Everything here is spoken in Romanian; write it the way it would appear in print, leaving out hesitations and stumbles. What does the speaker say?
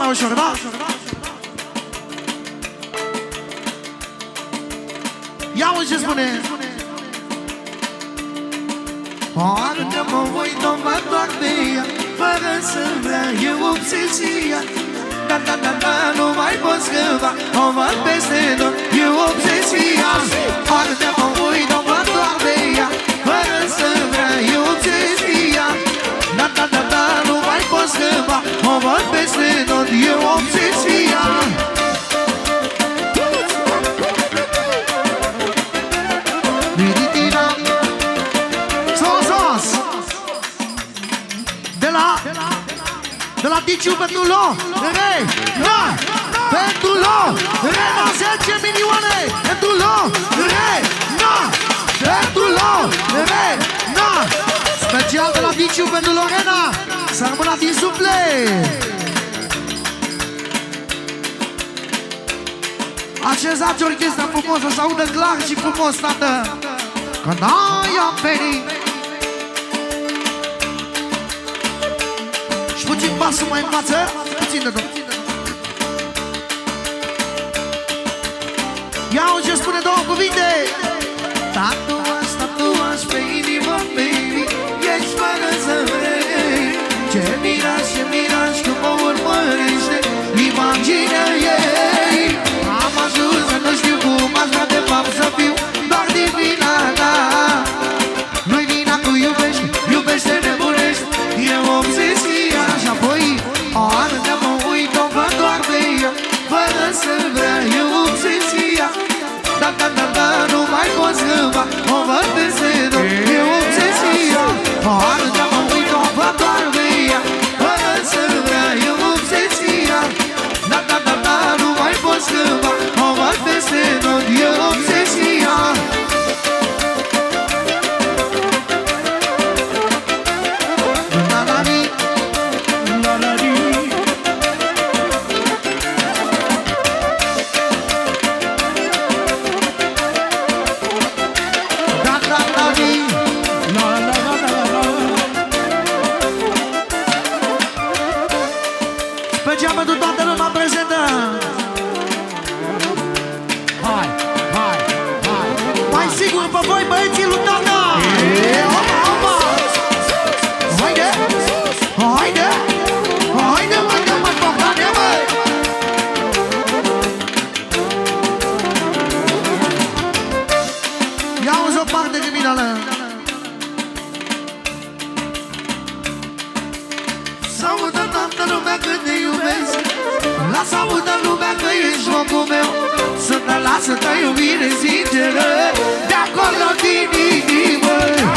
mai ușor, da? Ia-o ce spune. Arde-mă, uită-mă doar de ea, fără să vrea, e obsesia. Da, da, da, da, nu mai pot scăpa, o văd peste tot, e obsesia. Arde-mă, uită-mă doar de ea, fără să vrea, e obsesia. Da, da, da, da, nu mai pot scăpa, o văd peste tot, e obsesia. De la Diciu pentru Lo, Rena, pentru Lo, Rena, 10 milioane, pentru Lo, Rena, pentru Lo, Rena, special de la Diciu pentru Lorena, să rămână din suflet. Așezați orchestra frumos, să se audă clar și frumos, tată, că n-ai venit. Puțin pasul mai în față, puțin de tot. Ia-o ce spune două cuvinte. Tatuaș pe inimă, baby, ești fără să vrei. Ce miraș, cum mă urmărește imaginea ei. Am ajuns să nu știu cum aș vrea de fapt să fiu doar din vina ta. Nu-i vina cu iubește, nebunește, e obsesia. Și apoi arde-mă, uită-mă doar de ea, fără să vrea, e obsesia. Da, da, da, da, nu mai pot scăpa, o văd peste tot, e obsesia. Arde-mă, uită-mă doar de ea, fără să vrea, e obsesia. Da, da, da, da, nu mai pot scăpa, o văd peste tot, e obsesia. Special pentru toată lumea prezentă. Hai, hai, hai. Mai sigur pe voi, băieții lui tata. Opa, opa. Haide, haide, haide, mă, tocane, măi. Ia-uzi o parte criminală. S-audă toată lumea cât te iubesc. Lasă-audă lumea că ești locul meu. Să te lasă ta iubire sinceră de acolo din inimă.